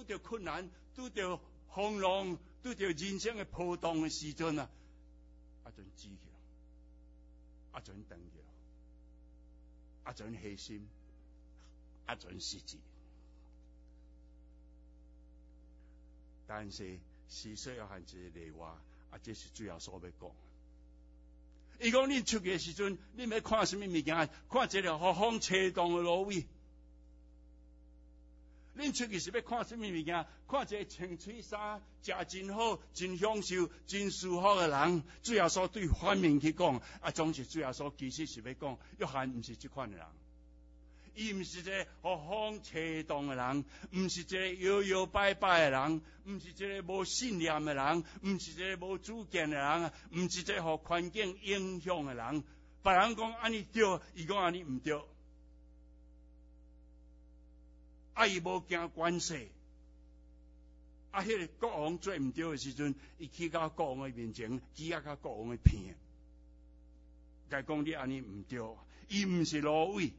拄着困难，拄着风浪，拄着人生的波动的时阵啊，阵止去了，阵断去了，阵牺牲，阵失志。但是4岁约翰一个例外，这是主要所要讲。伊讲恁出去的时阵，恁要看什么物件？看一个雨风吹动的芦苇。恁出去是要看什么物件？看一个穿水衫、食真好、真享受、真舒服的人。主要所对反面去讲，总是主要所其实是要讲，约翰毋是这款的人。伊毋是一个雨风吹动的人，毋是一个摇摇摆摆的人，毋是一个无信念的人，毋是一个无主见的人，毋是一个互环境影响的人。别人讲安尼对，伊讲安尼毋对。伊无惊关系。迄个国王做毋对的时阵，伊去到国王的面前，举到国王的鼻，甲讲你安尼毋对，伊毋是芦苇。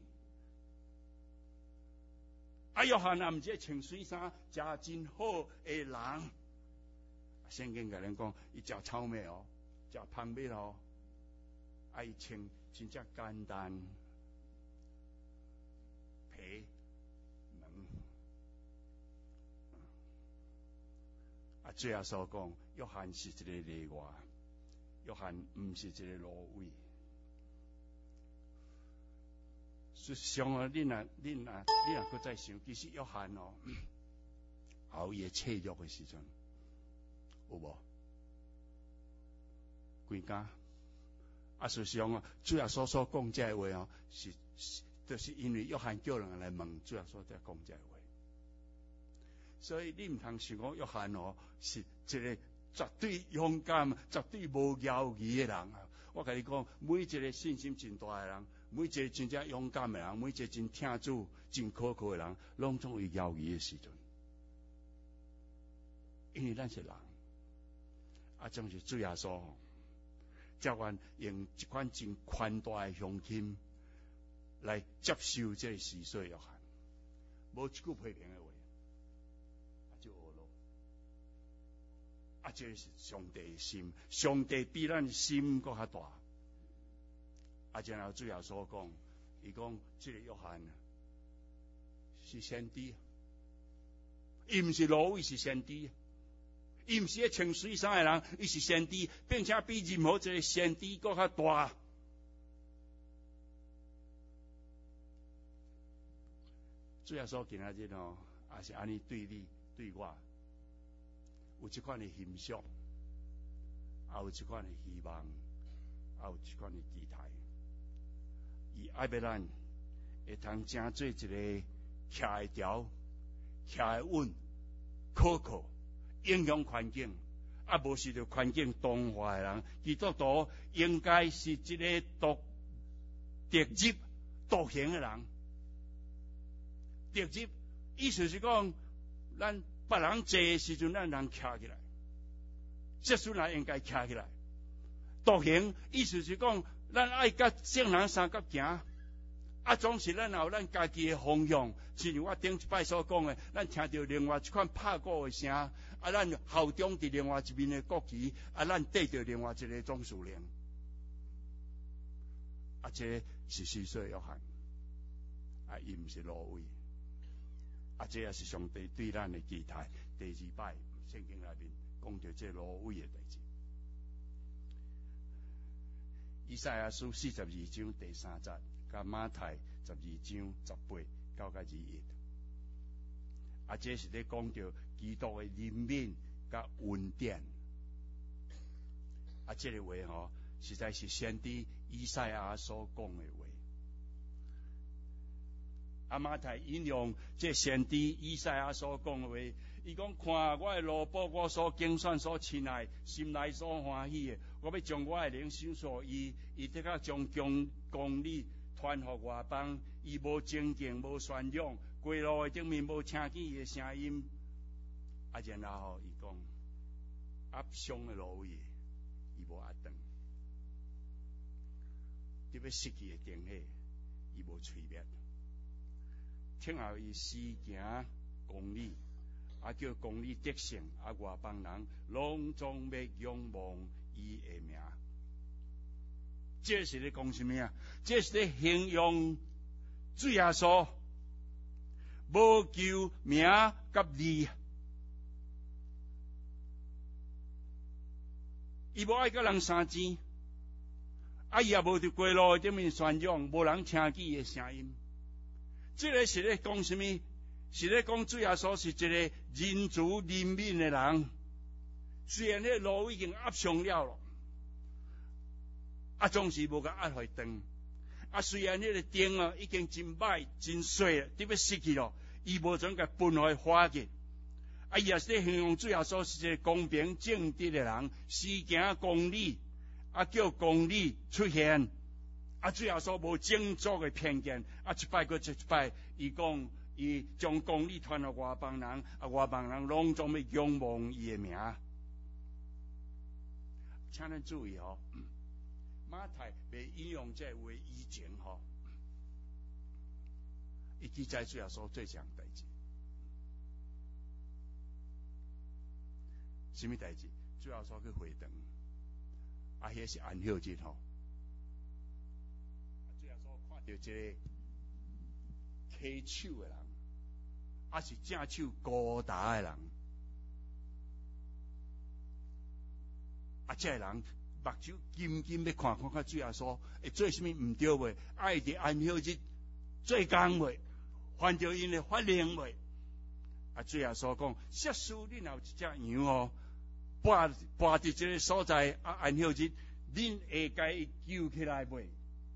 约翰毋是穿水衫、食真好的人。圣经甲咱讲，伊食草莓哦，食蜂蜜哦，伊穿真正简单皮能。最后所讲，约翰是一个例外，约翰毋是一个芦苇。事实上啊，恁若搁再想，其实约翰哦，后伊的契约的时阵，有无？几家？事实上啊，主要所讲这话哦，就是因为约翰叫人来问，主要所在讲这话。所以你毋通想讲约翰哦，是一个绝对勇敢、绝对无犹豫的人啊！我甲你讲，每一个信心真大的人，每一个真正勇敢的人，每一个真听主、真可靠的人，拢总有犹豫的时阵。因为咱是人，总是主耶稣才愿用一款真宽大的胸襟来接受这个4岁约翰，无一句批评的话，就学咯。这是上帝的心，上帝比咱的心搁较大。然后主耶稣讲，伊讲这个约翰是先知，伊毋是芦苇，是先知。伊毋是迄穿水衫的人，伊是先知，并且比任何一个先知搁较大。主耶稣今仔日哦，也是安尼对你对我，有这款的欣赏，也有这款的希望，也有这款的期待。伊爱要咱会通真做一个徛会调、徛会稳、可靠。影响环境，无是着环境同化的人。基督徒应该是一个独立、独行的人。独立意思是讲，咱别人坐的时阵，咱人徛起来，这时咱应该徛起来。独行意思是讲，咱爱甲圣人相甲行。总是咱有咱家己的方向，正如我顶一摆所讲的，咱听到另外一款拍鼓的声，咱效忠伫另外一面的国旗，咱缀着另外一个总司令，这是4岁约翰，伊毋是芦苇，这也是上帝对咱的期待。第2摆圣经内面讲到这芦苇的代志，以赛亚书42章第3节。甲马太12章18到21，这是咧讲到基督的怜悯甲恩典。这个话吼，实在是先知以赛亚所讲的话。马太引用这先知以赛亚所讲的话，伊讲：看我的路报，我所拣选、所亲爱，心内所欢喜的，我要将我的灵赏赐伊，伊得甲将公理传予外邦，伊无尊敬，无宣扬，街路的顶面无听见伊的声音。然后伊讲，压伤的芦苇，伊无压断；特别失去的电火，伊无吹灭。听候伊施行公理， 叫公理得胜，外邦人拢总要仰望伊的名。这是咧讲什么啊？这是咧形容主耶稣无求名甲利，伊无爱甲人相争，伊也无伫街路顶面宣扬，无人听见伊的声音。这个是咧讲什么？是咧讲主耶稣是一个仁慈怜悯的人。虽然迄路已经压伤了，总是无甲压回长。虽然迄个灯已经真歹真衰，特别失去了，伊无准甲分开化解。伊也是咧形容主耶稣是一个公平正直的人，施行公理，叫公理出现。主耶稣无种族的偏见，一摆过一摆，伊讲伊将公理传到外邦人，外邦人拢总要仰望伊的名。请咱注意哦，马太未引用这话以前吼，伊记载主耶稣做一项代志。什么代志？主耶稣去会堂，迄是安息日吼。主耶稣看到一个跏手的人，是正手高大的人，这个人目睭金金要看主耶稣会做什么唔对袂？爱伫安息日做工袂？犯着因的法令袂？主耶稣讲：设施恁有一只羊摆伫这个所在，安息日恁会该救起来袂？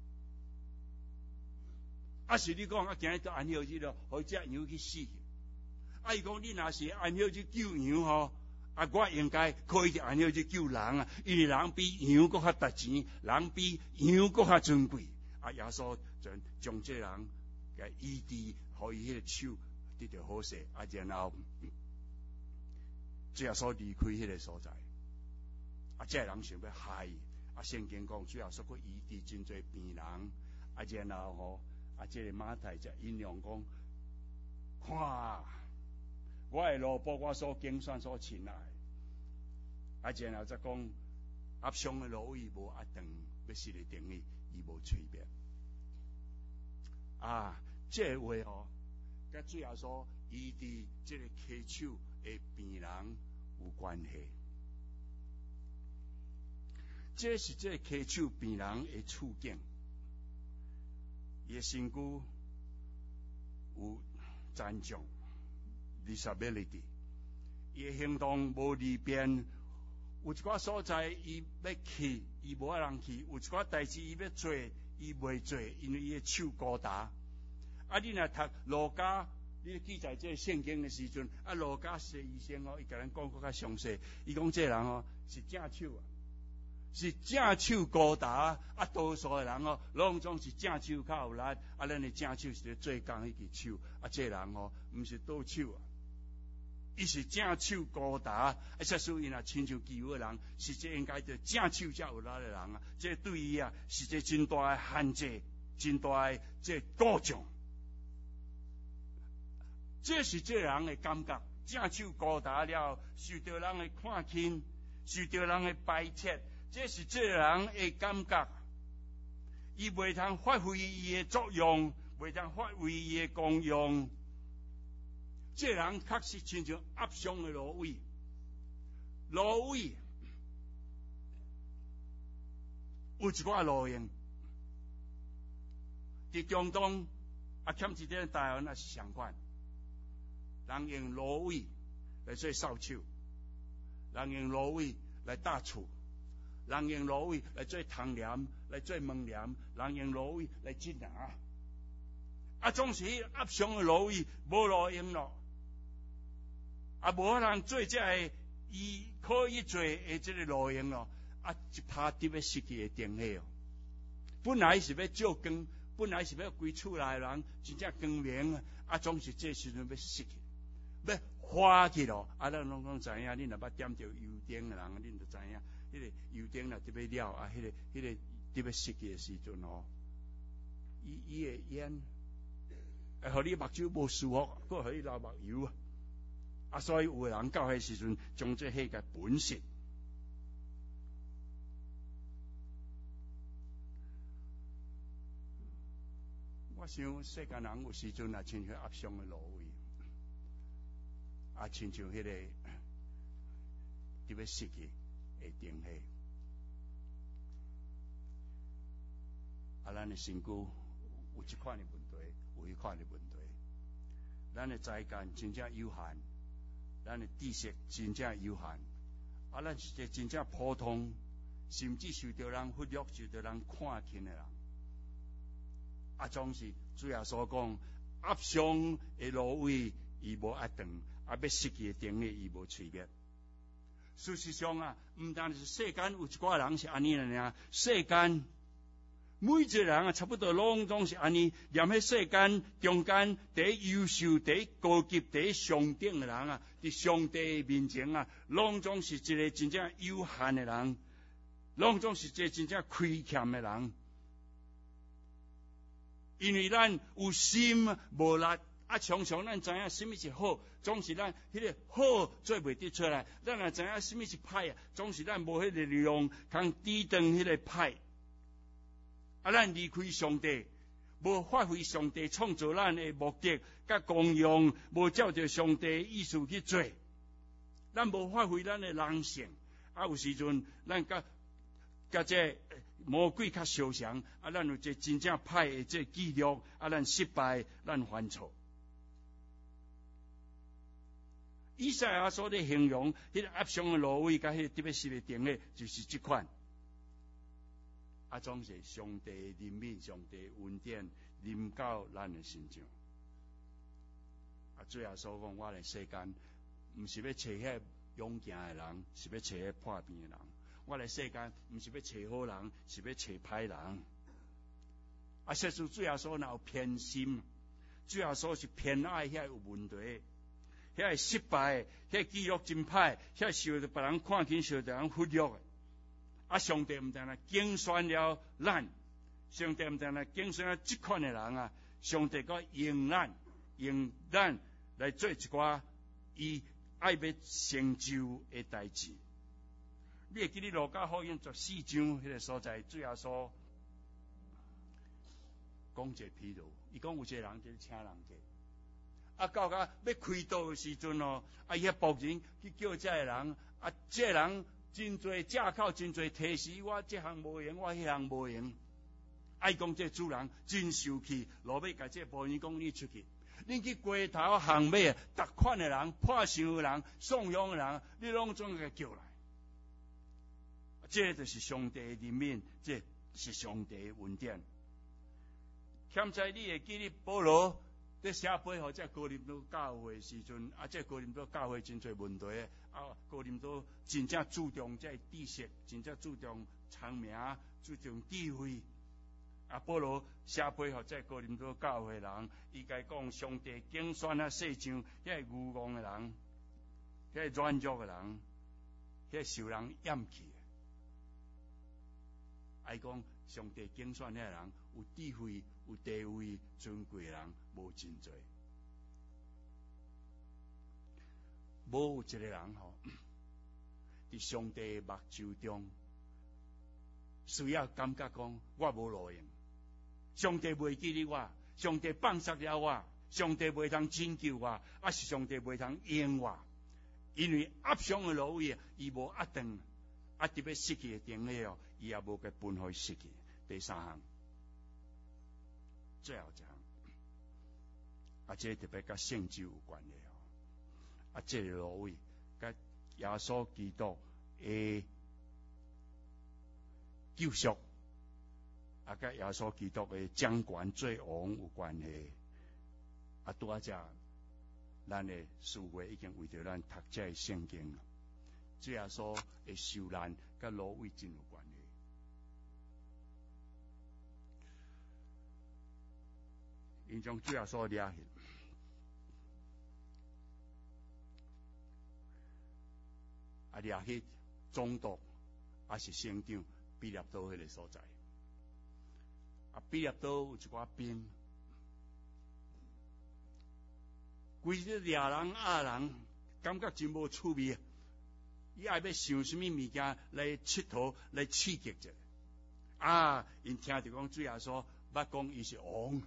是你讲今日到安息日了，互只羊去死？伊讲你若是安息日救羊吼，我应该可以伫安息日救人因为人比羊搁较值钱，人比羊搁较尊贵。耶稣将这人给医治，互伊迄个手得到好势。然后主耶稣离开迄个所在，这个人想要害伊。圣经讲主耶稣去医治真侪病人，然后这个马太才引用讲，看我的路步，我所经选所亲爱。然后再讲压伤的芦苇无压长，要死的定义伊无吹灭。这个话甲主耶稣医治这个跏手的病人有关系。这是这个跏手病人的处境，伊的身躯有残障 disability， 伊的行动无利便，有一寡所在伊要去，伊无法通去；有一寡代志伊要做，伊袂做，因为伊的手高大。你若读路加，你记载这圣经的时阵，路加是医生伊甲咱讲较详细。伊讲这人是正手是正手高大，多数的人拢总是正手较有力，咱的正手是咧做工迄支手，这人毋是倒手伊是正手高大，所以若亲像其他人，是这应该着正手才有力的人这对伊是这真大的限制，真大的这固障。这是这人的感觉，正手高大了，受到人的看轻，受到人的排斥，这是这人的感觉。伊袂通发挥伊的作用，袂通发挥伊的功用。这人确实亲像压伤的芦苇，芦苇有一寡路用，伫中东欠一点台湾也是相款。人用芦苇来做扫帚，人用芦苇来搭厝，人用芦苇来做窗帘，来做门帘，人用芦苇来织拿。总是压伤的芦苇无路用咯，无法通做这个伊可以做的这个路用咯，一拍就要失去的电火本来是要照光，本来是要归厝内人真正光明，总是这时阵要失去。要花去咯，咱拢知影，恁若捌点着油灯的人，恁就知影，迄个油灯若特要了，迄个特要熄去的时阵伊的烟，互你目睭无舒服，佫互你流目油所以有个人到迄时阵，将这火给焚熄。我想世间人有时阵也亲像压伤的芦苇，亲像迄个伫要熄去的灯火。咱的身躯有这款的问题，有迄款的问题。咱的才干真正有限，咱的知识真正有限，咱是一个真正普通，甚至受到人忽略、受到人看轻的人。总是主要所讲，压伤的芦苇伊无压长，要熄去的灯火伊无吹灭。事实上毋但是世间有一寡人是安尼尔，世间每一个人差不多拢总是安尼，连迄世间中间第一优秀、第一高级、第一上等的人伫上帝面前拢总是一个真正有限的人，拢总是一个真正亏欠的人。因为咱有心无力，常常咱知影什么是好，总是咱迄个好做袂得出来；咱也知影什么是歹总是咱无迄个力量通抵挡迄个歹。咱离开上帝，无发挥上帝创造咱的目的甲功用，无照着上帝的意思去做，咱无发挥咱的人性。有时阵咱甲这魔鬼较相像，咱有这真正歹的这记录，咱失败，咱犯错。以赛亚所的形容，迄个压伤的芦苇，甲迄个特别是的灯火，就是这款。总是上帝怜悯、上帝恩典临到咱的身上。最后所讲，我的世间，毋是要找迄勇健的人，是要找迄破病的人。我的世间，毋是要找好人，是要找歹人。实际最后所若有偏心，最后所是偏爱遐有问题，遐失败，遐记录真歹，遐受到别人看轻，受到人忽略的。上帝毋但竞选了咱，上帝毋但竞选了这款的人上帝阁用咱来做一寡伊爱要成就的代志。你会记得路加福音14章迄个所在，最后所讲一个譬如，伊讲有一个人就是请人家，到要开刀的时阵伊遐仆人去叫这个人，这个人真侪借口，真侪提示我这项无用，我迄项无用。伊讲这主人真受气，落尾甲这仆人讲你出去，你去街头巷尾逐款的人、破相的人、送养的人，你拢总给叫来。这就是上帝的怜悯，这是上帝的恩典。欠在你会记得保罗在写背后，这哥林多教会的时阵，这哥林多教会真侪问题哥林多真正注重这知识，真正注重聪明，注重智慧。保罗写背后，这哥林多教会的人，伊该讲上帝竞选世上遐愚妄的人，遐软弱的人，遐受人厌弃的。讲上帝竞选遐人有智慧、有地位、尊贵的人无真侪，无有一个人伫上帝目睭中，需要感觉讲我无路用，上帝袂记得我，上帝放杀了我，上帝袂通拯救我，是上帝袂通用我，因为压伤的芦苇伊无压长。特别失去的灯火伊也无给分开失去。第三项，最后一项，这特别甲圣酒有关系这个芦苇甲耶稣基督的救赎，甲耶稣基督的掌权做王有关系。拄仔遮，咱的思维已经为着咱读这圣经了。主耶稣的受难甲芦苇真有关系。因将主耶稣掠去，掠去总督是省长比列多迄个所在。比列多有一寡兵，规个掠人人感觉真无趣味，伊爱要想什么物件来佚佗来刺激者。因听着讲主耶稣捌讲伊是王，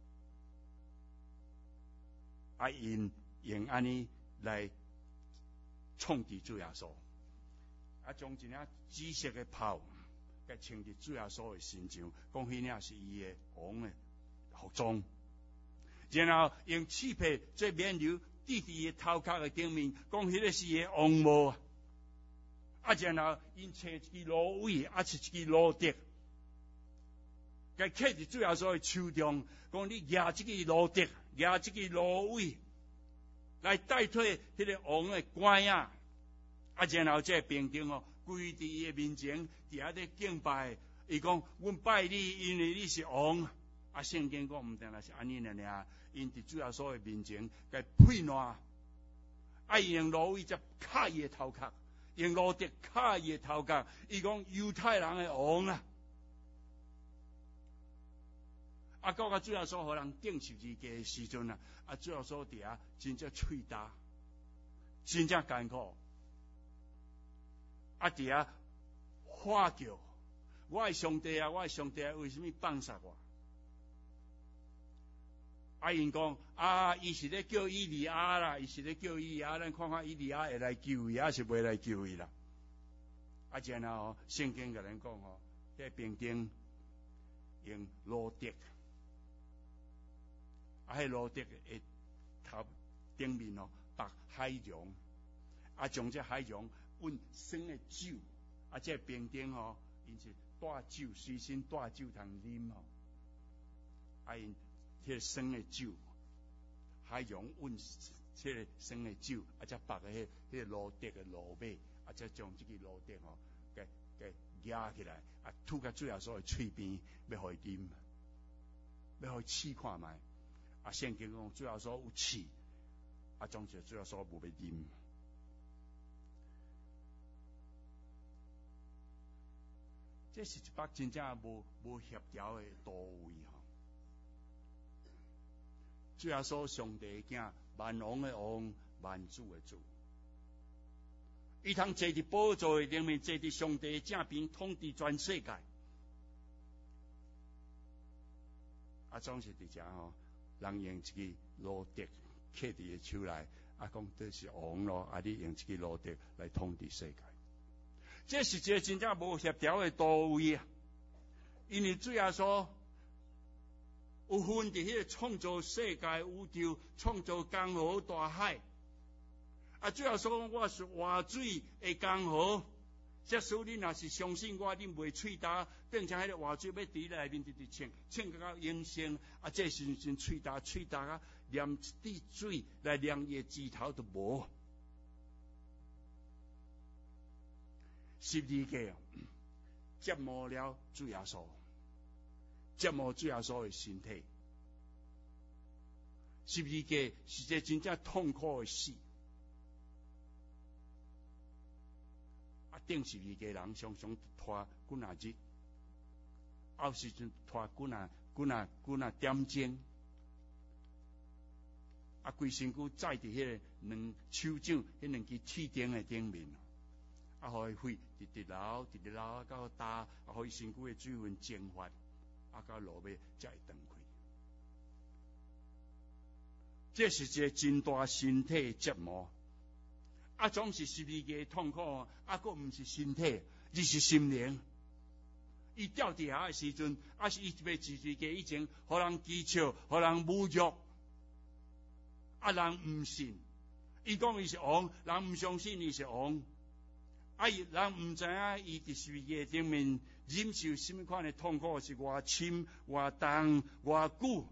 因用安尼来创治主耶稣，将一领紫色的袍，甲穿伫主耶稣的身上，讲迄领是伊的王的服装，然后用漆皮做面流滴伫伊头壳的顶面，讲迄个是伊的王帽。然后因找一支芦苇，一支芦笛，甲刻伫主耶稣的手中，讲你举这支芦笛，举这支芦苇，来代替迄个王的官仔。然后这兵丁跪伫伊的面前，伫遐咧敬拜。伊讲：阮拜你，因为你是王。圣经讲毋定那是安尼尔，因伫主耶稣的面前，甲配烂，用芦苇才卡伊的头壳。用芦笛卡伊的头壳，伊讲犹太人的王啊！到主耶稣互人钉十字架的时阵主耶稣伫遐真正喙焦，真正艰苦，伫遐喊叫：我的上帝啊，我的上帝啊，为什么放杀我？因讲伊是咧叫以利亚啦，伊是咧叫以利亚，咱看看以利亚会来救伊，还是袂来救伊啦？然后圣经甲咱讲迄兵丁用芦笛，迄芦笛的头顶面绑海茸，将这海茸运酸的酒，这兵丁因是带酒，随身带酒通啉因迄个酸的酒，海洋运迄个酸的酒，才绑个迄个芦笛的芦尾，才将这个芦笛给压起来，吐到主耶稣的嘴边，要互伊啉，要互伊试看卖。圣经讲主耶稣有试，总是主耶稣无要啉。这是一把真正无协调的刀位主耶稣上帝的囝，万王的王，万主的主，伊通坐伫宝座的顶面，坐伫上帝的正边，统治全世界。总是伫遮人用一支芦笛刻伫伊手内，讲这是王咯，你用一支芦笛来统治世界。这是一个真正无协调的道位因为主耶稣有份伫迄个创造世界宇宙、创造江河大海。主耶稣讲：我是活水的江河。假使你若是相信我，你袂喙焦，变成迄个活水要伫内面直直呛到永生。这时阵喙焦啊，连一滴水来连伊的指头都无。十字架折磨了主耶稣，折磨主耶稣的身体。十字架是一个真正痛苦的死。顶十字架人常常拖几若日，有时阵拖几若点钟，规身躯载伫迄个两手掌迄两支铁钉的顶面，互伊血直流到焦，互伊身躯的水分蒸发，到落尾才会断开。这是一个真大身体的折磨。总是十字架的痛苦，佫毋是身体，而是心灵。伊吊伫遐的时阵，是伊要十字架以前，互人讥笑，互人侮辱，人毋信。伊讲伊是王，人毋相信伊是王。人毋知影伊伫十字架顶面忍受什么款的痛苦，是偌深、偌重、偌久。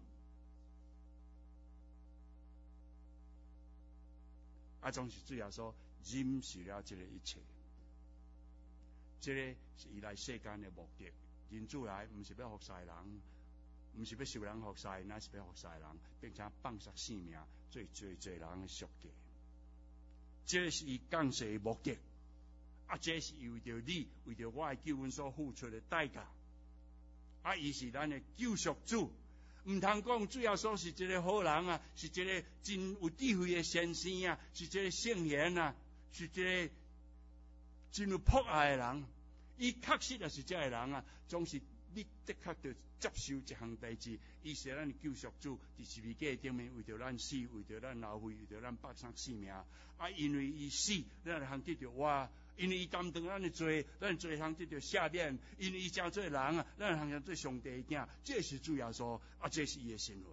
总是主耶稣忍受了这个一切，这个是伊来世间的目的。人主来毋是要服侍人，毋是要受人服侍，乃是要服侍人，并且放下性命，做侪人的赎价。这个是伊降世的目的。这是为着你，为着我的救恩所付出的代价。伊是咱的救赎主， 唔通讲主耶稣是一个好人啊，是一个真有智慧的先生啊，是一个圣贤啊，是一个真有博爱的人。伊确实也是这个人啊，总是你的确要接受一项代志，伊是咱的救赎主，伫十字架顶面为着咱死，为着咱流血，为着咱百姓性命。啊，因为伊死，咱就通得到活；因为伊担当咱的罪，咱罪通得到赦免；因为伊成做人啊，咱通成做上帝的囝。这是主耶稣啊，这是伊的身份。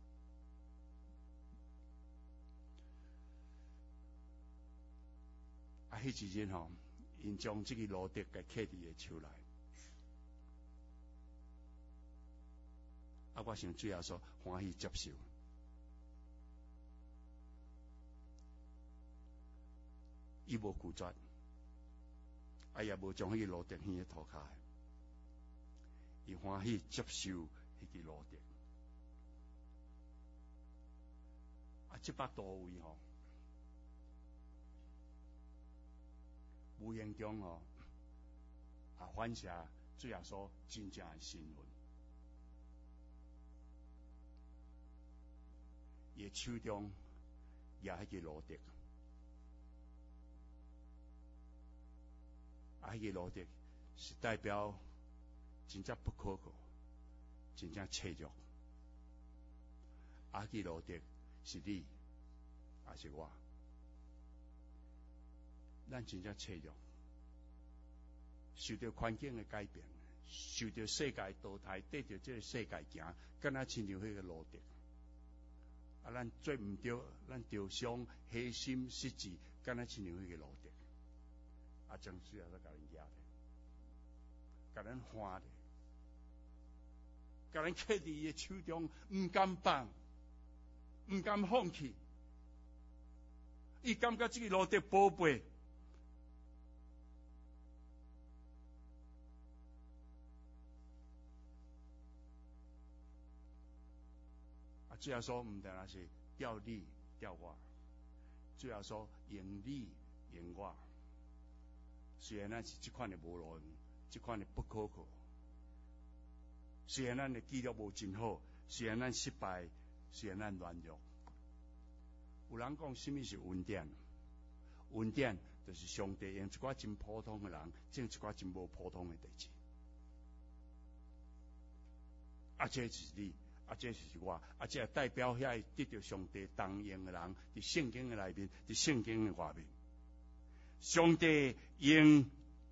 啊，迄一日吼，因将这个罗德给刻伫个手内。啊，我想主耶稣欢喜接受。伊无拒绝，啊也无将迄个罗德献喺涂骹，伊欢喜接受迄个罗德。啊，这百多位吼，无形中吼，啊反射主耶稣真正的身份。伊手中也迄个罗德。啊，迄个罗德是代表真正不可靠，真正脆弱。啊，迄个罗德是你，也是我。咱真正脆弱，受到环境的改变，受到世界淘汰，对着这个世界行，敢若亲像迄个罗德。啊，咱做唔对，咱着伤、黑心、失志，敢若亲像迄个罗德。啊，将主要甲咱抓咧，甲咱换咧，甲咱刻伫伊的手中，唔敢放，唔敢放弃。伊感觉这个罗德宝贝，啊，主要说唔单单是钓你钓我，主要说赢你赢我。虽然咱是这款的无路用，这款的不可靠，虽然咱的记录无真好，虽然咱失败，虽然咱软弱，有人讲什么是恩典？恩典就是上帝用一寡真普通的人，种一寡真无普通的代志。啊，这是你，啊，这是我，啊，这代表遐得到上帝同样的人，伫圣经的内面，伫圣经的外面。上帝用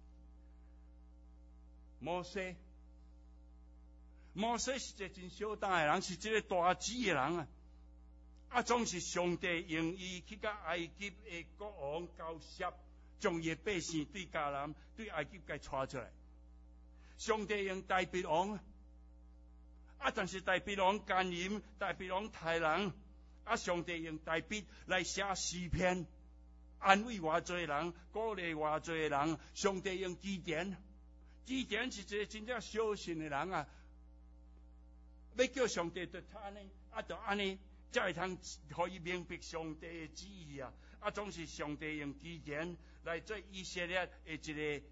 摩西，摩西是一个真小胆的人，是一个大志的人啊！啊，总是上帝用伊去甲埃及的国王交涉，将伊的百姓对迦南、对埃及给带出来。上帝用大鼻王，啊，但是大鼻王奸淫，大鼻王杀人，啊，上帝用大鼻来写诗篇。安慰偌济人，鼓励偌济人，上帝用基甸，基甸是一个真正小信的人啊！要叫上帝就安尼，啊，就安尼，才会通可以明白上帝的旨意啊！啊，总是上帝用基甸来做以色列的一个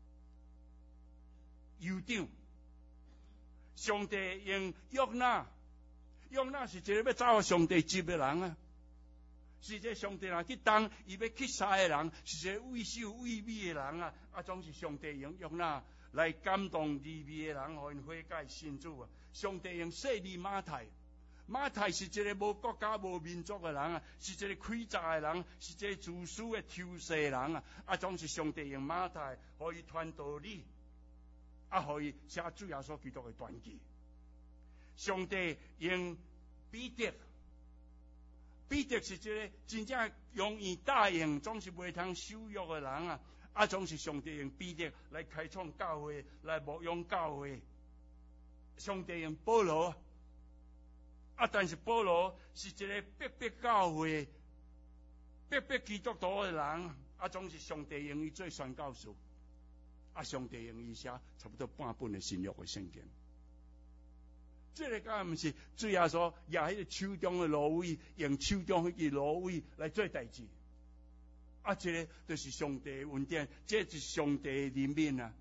酋长，上帝用约拿，约拿是一个要走互上帝接的人啊！是一个上帝人去当，伊要去杀的人，是一个畏首畏尾的人啊！啊，总是上帝用约拿来感动利未的人，互因悔改信主啊！上帝用洗利马太，马太是一个无国家无民族的人啊，是一个诡诈的人，是一个自私的偷窃的人啊！啊，总是上帝用马太，互伊传道理，啊，互伊写主耶稣基督的传记。上帝用彼得。彼得是一个真正容易答应，总是袂通羞辱的人啊！啊，总是上帝用彼得来开创教会，来牧养教会。上帝用保罗，啊，但是保罗是一个逼教会、逼基督徒的人，啊，总是上帝用伊做宣教士，啊，上帝用伊写差不多半本的新约的圣经。这个敢毋是主耶稣也迄个手中的芦苇，用手中迄个芦苇来做代志。啊，这个就是上帝的恩典，这就是上帝的怜悯啊！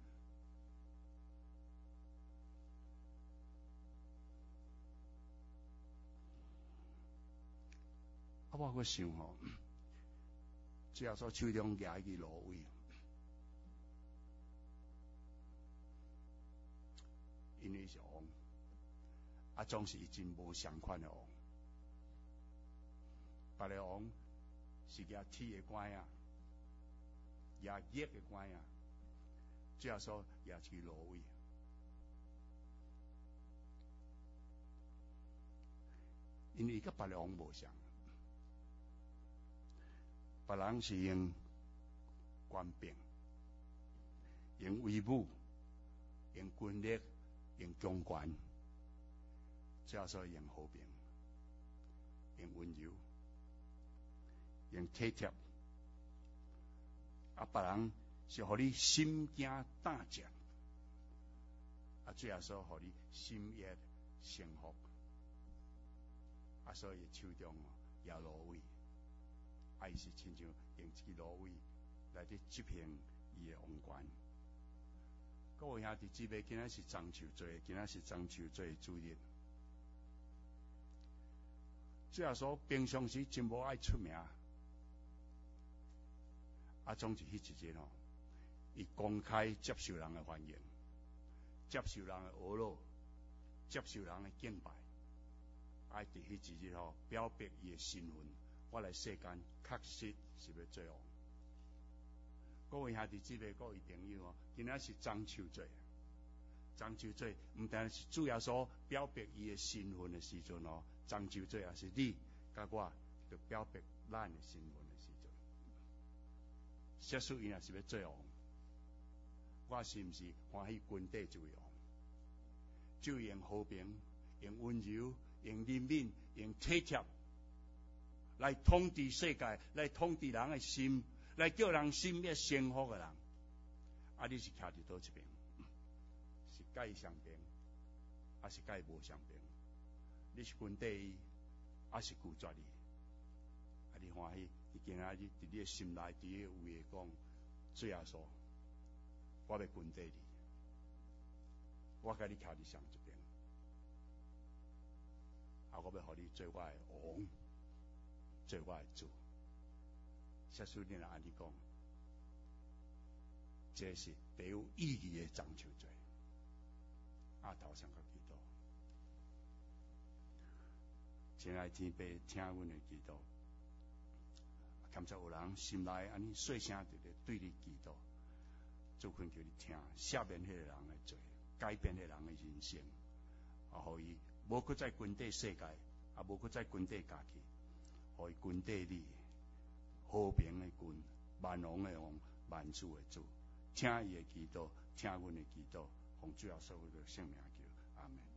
我搁想吼，主要说手中举起芦苇，因为是王，总是真无相款的王。别个王是举铁的管啊，举热的管啊，主要说举起芦苇。因为甲别个王无相，别人是用官兵、用威武、用军力、用强权，主要说用和平、用温柔、用体贴。别人是互你心惊胆战，主要说互你心悦诚服。所以手中摇芦苇，伊是亲像用这个芦苇来去执行伊的王权。各位兄弟姊妹，今仔是中秋节，今仔是中秋节主日。主要说平常时真无爱出名，总是迄一日伊公开接受人的欢迎，接受人的阿谀，接受人的敬拜。伫迄一日表白伊的身份，我来世间确实是要做王。各位兄弟姊妹、各位朋友今仔是中秋节，中秋节毋但是主要所表白伊的身份的时阵中秋节也是你甲我着表白咱的身份的时阵。假使伊若是要做王，我是毋是欢喜军队就王？就用和平、用温柔、用怜悯、用体贴来统治世界，来统治人的心，来叫人心悦诚服的人。你是徛伫倒一边？是甲伊相平，还是甲伊无相平？你是军队伊，还是拒绝伊？你欢喜？你今仔日伫你的心内，伫你的位讲，最后说，我要军队你，我甲你徛伫上一边。我要互你做我的王，做我的主。假使你若安尼讲，这是最有意义的中秋节。头先个祈祷，亲爱天父，听阮的祈祷，感谢有人心内安尼细声直直对你祈祷，主恳求你听，赦免迄个人的罪，改变迄个人的人生，互伊无搁在军队世界，无搁在军队家己，互伊军队里和平的军，万王的王，万主的主，听伊的祈祷，听阮的祈祷，奉主耶稣的圣名求，阿门。